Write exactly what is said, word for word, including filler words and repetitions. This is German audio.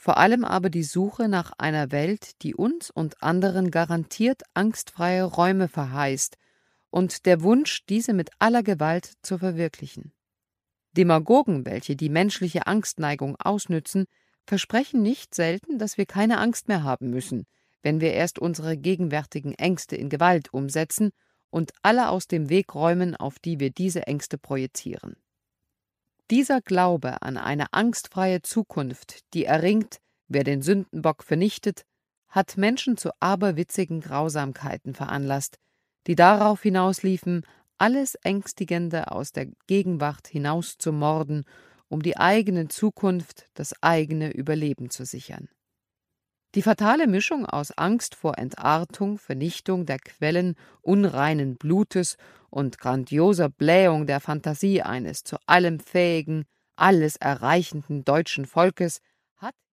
vor allem aber die Suche nach einer Welt, die uns und anderen garantiert angstfreie Räume verheißt, und der Wunsch, diese mit aller Gewalt zu verwirklichen. Demagogen, welche die menschliche Angstneigung ausnützen, versprechen nicht selten, dass wir keine Angst mehr haben müssen, wenn wir erst unsere gegenwärtigen Ängste in Gewalt umsetzen und alle aus dem Weg räumen, auf die wir diese Ängste projizieren. Dieser Glaube an eine angstfreie Zukunft, die erringt, wer den Sündenbock vernichtet, hat Menschen zu aberwitzigen Grausamkeiten veranlasst, die darauf hinausliefen, alles Ängstigende aus der Gegenwart hinauszumorden, um die eigene Zukunft, das eigene Überleben zu sichern. Die fatale Mischung aus Angst vor Entartung, Vernichtung der Quellen unreinen Blutes und grandioser Blähung der Fantasie eines zu allem fähigen, alles erreichenden deutschen Volkes hat